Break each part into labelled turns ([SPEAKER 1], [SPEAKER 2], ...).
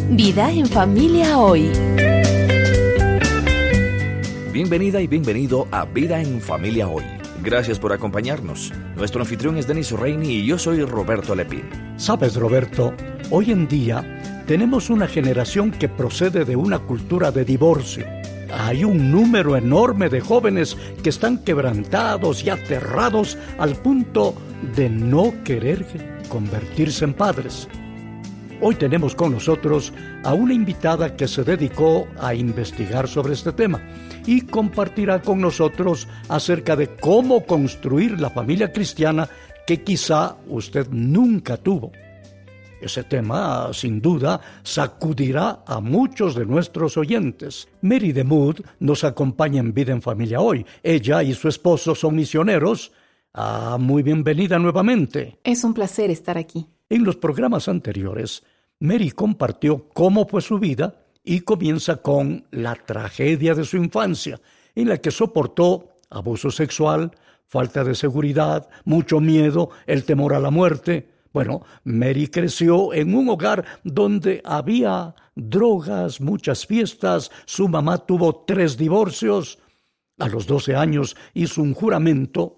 [SPEAKER 1] Vida en Familia Hoy.
[SPEAKER 2] Bienvenida y bienvenido a Vida en Familia Hoy. Gracias por acompañarnos. Nuestro anfitrión es Denis Reini y yo soy Roberto Lepín.
[SPEAKER 3] Sabes, Roberto, hoy en día tenemos una generación que procede de una cultura de divorcio. Hay un número enorme de jóvenes que están quebrantados y aterrados al punto de no querer convertirse en padres. Hoy tenemos con nosotros a una invitada que se dedicó a investigar sobre este tema y compartirá con nosotros acerca de cómo construir la familia cristiana que quizá usted nunca tuvo. Ese tema, sin duda, sacudirá a muchos de nuestros oyentes. Mary DeMood nos acompaña en Vida en Familia Hoy. Ella y su esposo son misioneros. Muy bienvenida nuevamente.
[SPEAKER 4] Es un placer estar aquí.
[SPEAKER 3] En los programas anteriores, Mary compartió cómo fue su vida y comienza con la tragedia de su infancia, en la que soportó abuso sexual, falta de seguridad, mucho miedo, el temor a la muerte. Bueno, Mary creció en un hogar donde había drogas, muchas fiestas, su mamá tuvo 3 divorcios. A los 12 años hizo un juramento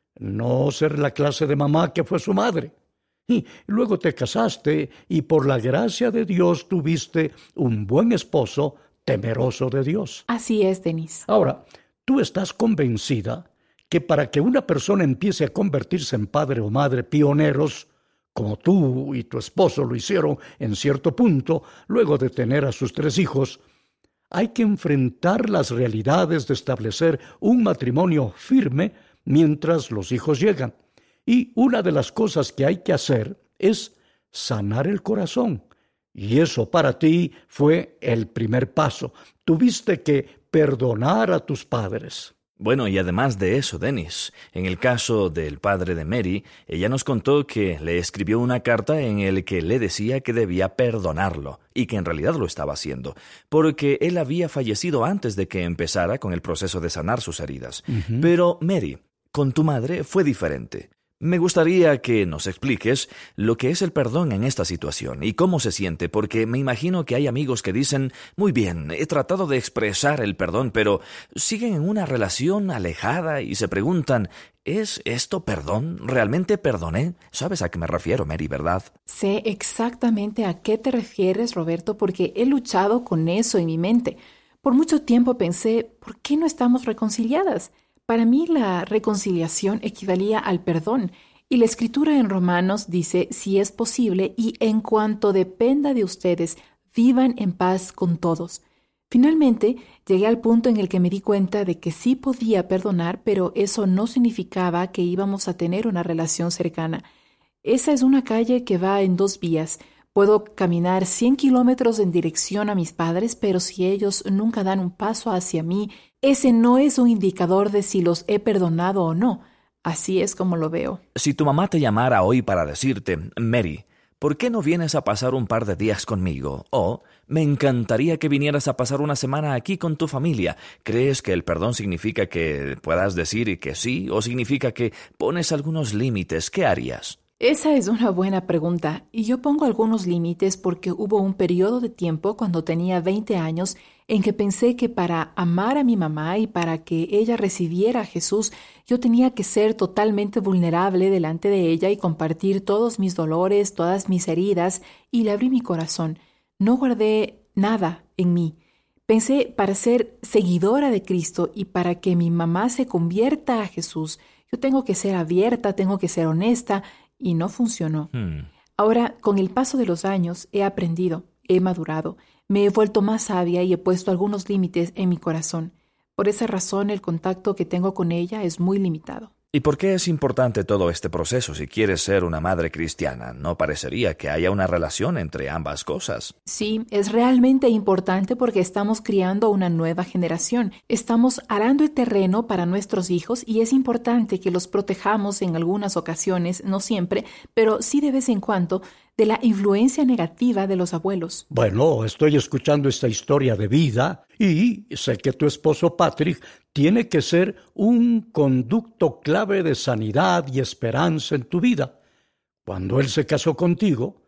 [SPEAKER 3] no ser la clase de mamá que fue su madre. Y luego te casaste y por la gracia de Dios tuviste un buen esposo temeroso de Dios.
[SPEAKER 4] Así es, Denis.
[SPEAKER 3] Ahora, tú estás convencida que para que una persona empiece a convertirse en padre o madre pioneros, como tú y tu esposo lo hicieron en cierto punto, luego de tener a sus 3 hijos, hay que enfrentar las realidades de establecer un matrimonio firme mientras los hijos llegan. Y una de las cosas que hay que hacer es sanar el corazón. Y eso para ti fue el primer paso. Tuviste que perdonar a tus padres.
[SPEAKER 2] Bueno, y además de eso, Denis, en el caso del padre de Mary, ella nos contó que le escribió una carta en la que le decía que debía perdonarlo, y que en realidad lo estaba haciendo, porque él había fallecido antes de que empezara con el proceso de sanar sus heridas. Pero, Mary, con tu madre fue diferente. Me gustaría que nos expliques lo que es el perdón en esta situación y cómo se siente, porque me imagino que hay amigos que dicen, muy bien, he tratado de expresar el perdón, pero siguen en una relación alejada y se preguntan, ¿es esto perdón? ¿Realmente perdoné? ¿Sabes a qué me refiero, Mary, verdad?
[SPEAKER 4] Sé exactamente a qué te refieres, Roberto, porque he luchado con eso en mi mente. Por mucho tiempo pensé, ¿por qué no estamos reconciliadas? Para mí la reconciliación equivalía al perdón, y la Escritura en Romanos dice, si es posible, y en cuanto dependa de ustedes, vivan en paz con todos. Finalmente, llegué al punto en el que me di cuenta de que sí podía perdonar, pero eso no significaba que íbamos a tener una relación cercana. Esa es una calle que va en 2 vías. Puedo caminar 100 kilómetros en dirección a mis padres, pero si ellos nunca dan un paso hacia mí, ese no es un indicador de si los he perdonado o no. Así es como lo veo.
[SPEAKER 2] Si tu mamá te llamara hoy para decirte, Mary, ¿por qué no vienes a pasar un par de días conmigo? O, me encantaría que vinieras a pasar una semana aquí con tu familia. ¿Crees que el perdón significa que puedas decir que sí o significa que pones algunos límites? ¿Qué harías?
[SPEAKER 4] Esa es una buena pregunta, y yo pongo algunos límites porque hubo un periodo de tiempo cuando tenía 20 años en que pensé que para amar a mi mamá y para que ella recibiera a Jesús, yo tenía que ser totalmente vulnerable delante de ella y compartir todos mis dolores, todas mis heridas, y le abrí mi corazón. No guardé nada en mí. Pensé, para ser seguidora de Cristo y para que mi mamá se convierta a Jesús, yo tengo que ser abierta, tengo que ser honesta, y no funcionó. Ahora, con el paso de los años, he aprendido, he madurado, me he vuelto más sabia y he puesto algunos límites en mi corazón. Por esa razón, el contacto que tengo con ella es muy limitado.
[SPEAKER 2] ¿Y por qué es importante todo este proceso si quieres ser una madre cristiana? No parecería que haya una relación entre ambas cosas.
[SPEAKER 4] Sí, es realmente importante porque estamos criando una nueva generación. Estamos arando el terreno para nuestros hijos y es importante que los protejamos en algunas ocasiones, no siempre, pero sí de vez en cuando, de la influencia negativa de los abuelos.
[SPEAKER 3] Bueno, estoy escuchando esta historia de vida y sé que tu esposo Patrick tiene que ser un conducto clave de sanidad y esperanza en tu vida. Cuando él se casó contigo,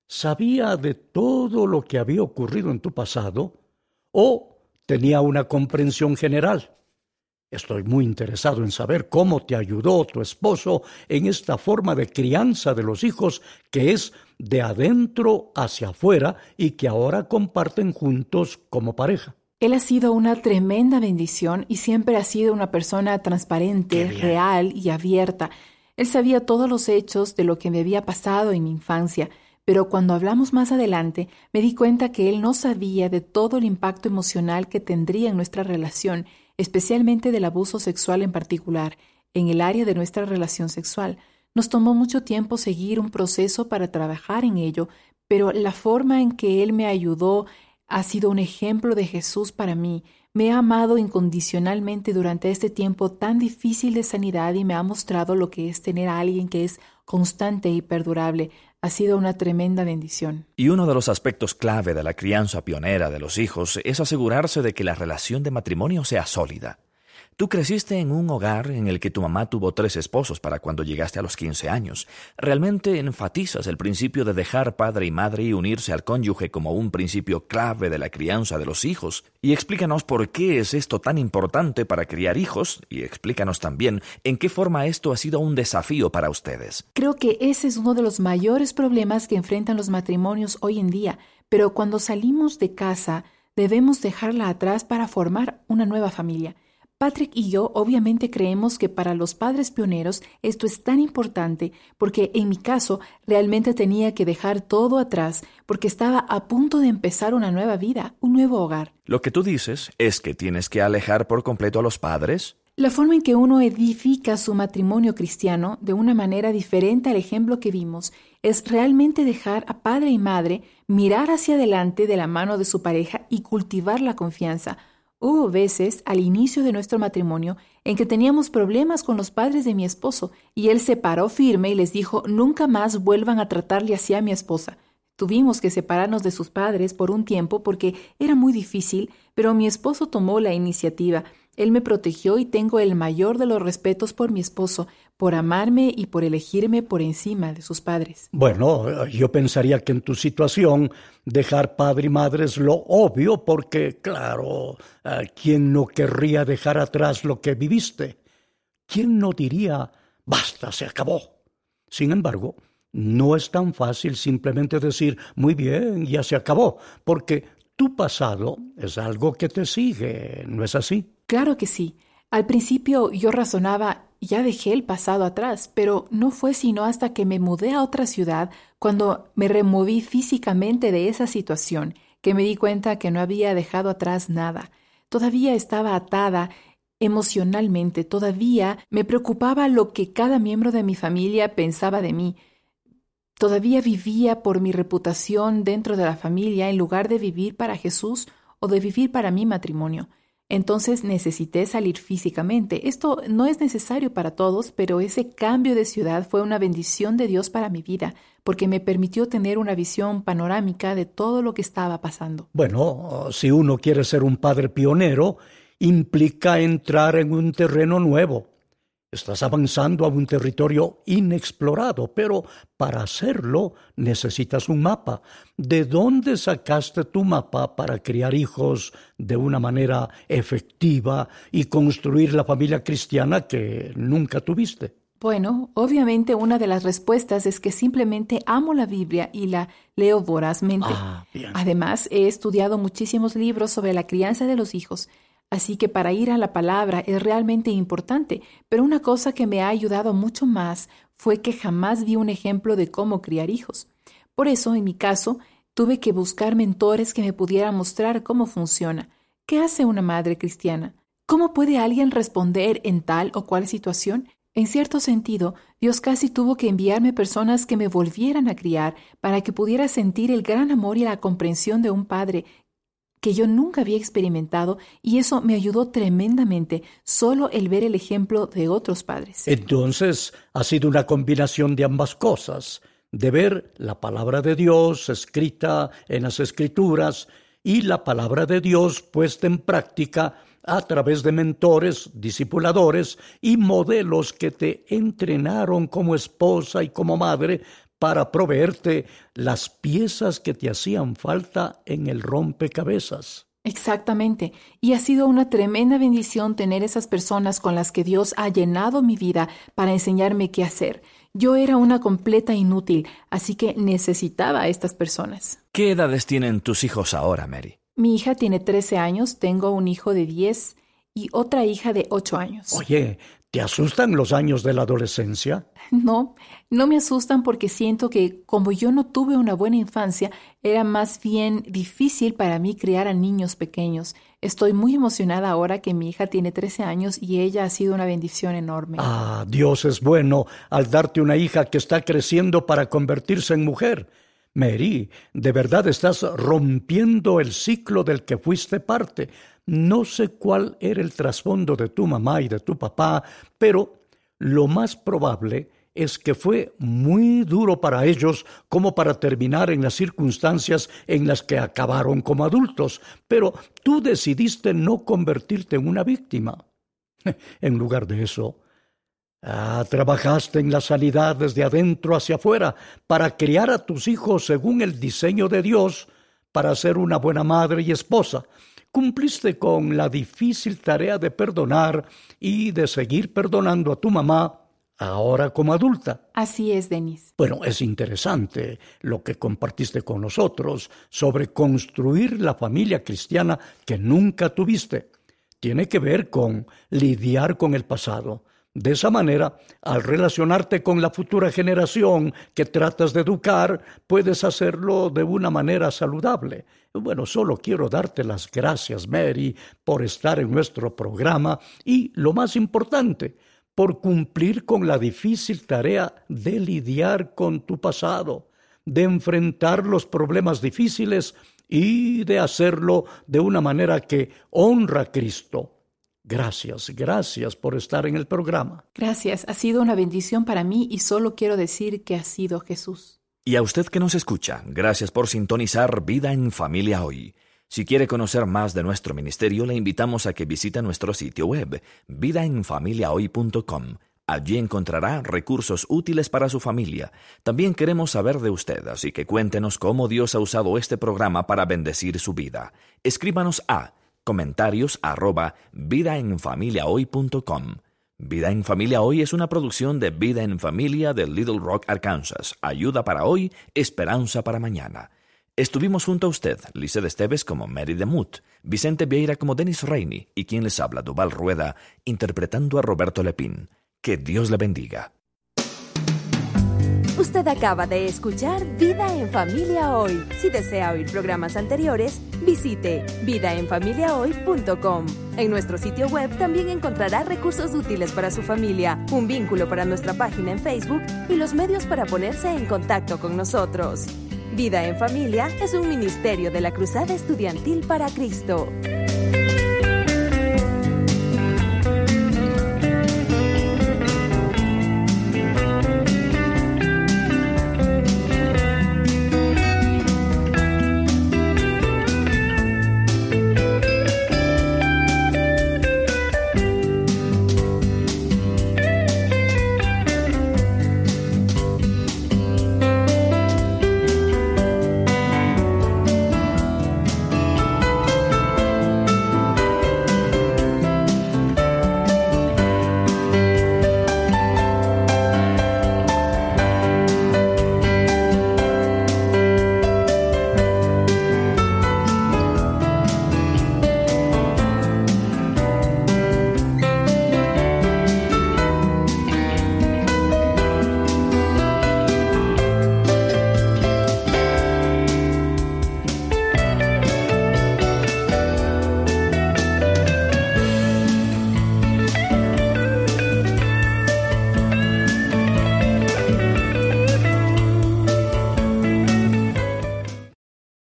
[SPEAKER 3] ¿Sabía de todo lo que había ocurrido en tu pasado o tenía una comprensión general? Estoy muy interesado en saber cómo te ayudó tu esposo en esta forma de crianza de los hijos que es de adentro hacia afuera y que ahora comparten juntos como pareja.
[SPEAKER 4] Él ha sido una tremenda bendición y siempre ha sido una persona transparente, real y abierta. Él sabía todos los hechos de lo que me había pasado en mi infancia, pero cuando hablamos más adelante me di cuenta que él no sabía de todo el impacto emocional que tendría en nuestra relación, especialmente del abuso sexual en particular, en el área de nuestra relación sexual. Nos tomó mucho tiempo seguir un proceso para trabajar en ello, pero la forma en que él me ayudó ha sido un ejemplo de Jesús para mí. Me ha amado incondicionalmente durante este tiempo tan difícil de sanidad y me ha mostrado lo que es tener a alguien que es constante y perdurable. Ha sido una tremenda bendición.
[SPEAKER 2] Y uno de los aspectos clave de la crianza pionera de los hijos es asegurarse de que la relación de matrimonio sea sólida. Tú creciste en un hogar en el que tu mamá tuvo 3 esposos para cuando llegaste a los 15 años. ¿Realmente enfatizas el principio de dejar padre y madre y unirse al cónyuge como un principio clave de la crianza de los hijos? Y explícanos por qué es esto tan importante para criar hijos y explícanos también en qué forma esto ha sido un desafío para ustedes.
[SPEAKER 4] Creo que ese es uno de los mayores problemas que enfrentan los matrimonios hoy en día, pero cuando salimos de casa debemos dejarla atrás para formar una nueva familia. Patrick y yo obviamente creemos que para los padres pioneros esto es tan importante porque en mi caso realmente tenía que dejar todo atrás porque estaba a punto de empezar una nueva vida, un nuevo hogar.
[SPEAKER 2] Lo que tú dices es que tienes que alejar por completo a los padres.
[SPEAKER 4] La forma en que uno edifica su matrimonio cristiano de una manera diferente al ejemplo que vimos es realmente dejar a padre y madre mirar hacia adelante de la mano de su pareja y cultivar la confianza. Hubo veces al inicio de nuestro matrimonio en que teníamos problemas con los padres de mi esposo y él se paró firme y les dijo nunca más vuelvan a tratarle así a mi esposa. Tuvimos que separarnos de sus padres por un tiempo porque era muy difícil, pero mi esposo tomó la iniciativa. Él me protegió y tengo el mayor de los respetos por mi esposo, por amarme y por elegirme por encima de sus padres.
[SPEAKER 3] Bueno, yo pensaría que en tu situación dejar padre y madre es lo obvio porque, claro, ¿quién no querría dejar atrás lo que viviste? ¿Quién no diría, basta, se acabó? Sin embargo, no es tan fácil simplemente decir, muy bien, ya se acabó, porque tu pasado es algo que te sigue, ¿no es así?
[SPEAKER 4] Claro que sí. Al principio yo razonaba, ya dejé el pasado atrás, pero no fue sino hasta que me mudé a otra ciudad, cuando me removí físicamente de esa situación, que me di cuenta que no había dejado atrás nada. Todavía estaba atada emocionalmente, todavía me preocupaba lo que cada miembro de mi familia pensaba de mí. Todavía vivía por mi reputación dentro de la familia en lugar de vivir para Jesús o de vivir para mi matrimonio. Entonces necesité salir físicamente. Esto no es necesario para todos, pero ese cambio de ciudad fue una bendición de Dios para mi vida, porque me permitió tener una visión panorámica de todo lo que estaba pasando.
[SPEAKER 3] Bueno, si uno quiere ser un padre pionero, implica entrar en un terreno nuevo. Estás avanzando a un territorio inexplorado, pero para hacerlo necesitas un mapa. ¿De dónde sacaste tu mapa para criar hijos de una manera efectiva y construir la familia cristiana que nunca tuviste?
[SPEAKER 4] Bueno, obviamente una de las respuestas es que simplemente amo la Biblia y la leo vorazmente.
[SPEAKER 3] Bien.
[SPEAKER 4] Además, he estudiado muchísimos libros sobre la crianza de los hijos. Así que para ir a la palabra es realmente importante, pero una cosa que me ha ayudado mucho más fue que jamás vi un ejemplo de cómo criar hijos. Por eso, en mi caso, tuve que buscar mentores que me pudieran mostrar cómo funciona. ¿Qué hace una madre cristiana? ¿Cómo puede alguien responder en tal o cual situación? En cierto sentido, Dios casi tuvo que enviarme personas que me volvieran a criar para que pudiera sentir el gran amor y la comprensión de un padre que yo nunca había experimentado, y eso me ayudó tremendamente, solo el ver el ejemplo de otros padres.
[SPEAKER 3] Entonces, ha sido una combinación de ambas cosas, de ver la palabra de Dios escrita en las Escrituras y la palabra de Dios puesta en práctica a través de mentores, discipuladores y modelos que te entrenaron como esposa y como madre para proveerte las piezas que te hacían falta en el rompecabezas.
[SPEAKER 4] Exactamente. Y ha sido una tremenda bendición tener esas personas con las que Dios ha llenado mi vida para enseñarme qué hacer. Yo era una completa inútil, así que necesitaba a estas personas.
[SPEAKER 2] ¿Qué edades tienen tus hijos ahora, Mary?
[SPEAKER 4] Mi hija tiene 13 años, tengo un hijo de 10 y otra hija de 8 años.
[SPEAKER 3] Oye, ¿te asustan los años de la adolescencia?
[SPEAKER 4] No me asustan porque siento que como yo no tuve una buena infancia, era más bien difícil para mí criar a niños pequeños. Estoy muy emocionada ahora que mi hija tiene 13 años y ella ha sido una bendición enorme.
[SPEAKER 3] Dios es bueno al darte una hija que está creciendo para convertirse en mujer. Mary, de verdad estás rompiendo el ciclo del que fuiste parte. No sé cuál era el trasfondo de tu mamá y de tu papá, pero lo más probable es que fue muy duro para ellos como para terminar en las circunstancias en las que acabaron como adultos, pero tú decidiste no convertirte en una víctima. En lugar de eso, trabajaste en la sanidad desde adentro hacia afuera para criar a tus hijos según el diseño de Dios, para ser una buena madre y esposa. Cumpliste con la difícil tarea de perdonar y de seguir perdonando a tu mamá ahora como adulta.
[SPEAKER 4] Así es, Denis.
[SPEAKER 3] Bueno, es interesante lo que compartiste con nosotros sobre construir la familia cristiana que nunca tuviste. Tiene que ver con lidiar con el pasado. De esa manera, al relacionarte con la futura generación que tratas de educar, puedes hacerlo de una manera saludable. Bueno, solo quiero darte las gracias, Mary, por estar en nuestro programa y, lo más importante, por cumplir con la difícil tarea de lidiar con tu pasado, de enfrentar los problemas difíciles y de hacerlo de una manera que honra a Cristo. Gracias por estar en el programa.
[SPEAKER 4] Gracias, ha sido una bendición para mí y solo quiero decir que ha sido Jesús.
[SPEAKER 2] Y a usted que nos escucha, gracias por sintonizar Vida en Familia Hoy. Si quiere conocer más de nuestro ministerio, le invitamos a que visite nuestro sitio web, vidaenfamiliahoy.com. Allí encontrará recursos útiles para su familia. También queremos saber de usted, así que cuéntenos cómo Dios ha usado este programa para bendecir su vida. Escríbanos a comentarios@vidaenfamiliahoy.com. Vida en Familia Hoy es una producción de Vida en Familia de Little Rock, Arkansas. Ayuda para hoy, esperanza para mañana. Estuvimos junto a usted, Lizeth Esteves como Mary DeMuth, Vicente Vieira como Denis Rainey y quien les habla, Duval Rueda, interpretando a Roberto Lepín. Que Dios le bendiga.
[SPEAKER 1] Usted acaba de escuchar Vida en Familia Hoy. Si desea oír programas anteriores, visite vidaenfamiliahoy.com. En nuestro sitio web también encontrará recursos útiles para su familia, un vínculo para nuestra página en Facebook y los medios para ponerse en contacto con nosotros. Vida en Familia es un ministerio de la Cruzada Estudiantil para Cristo.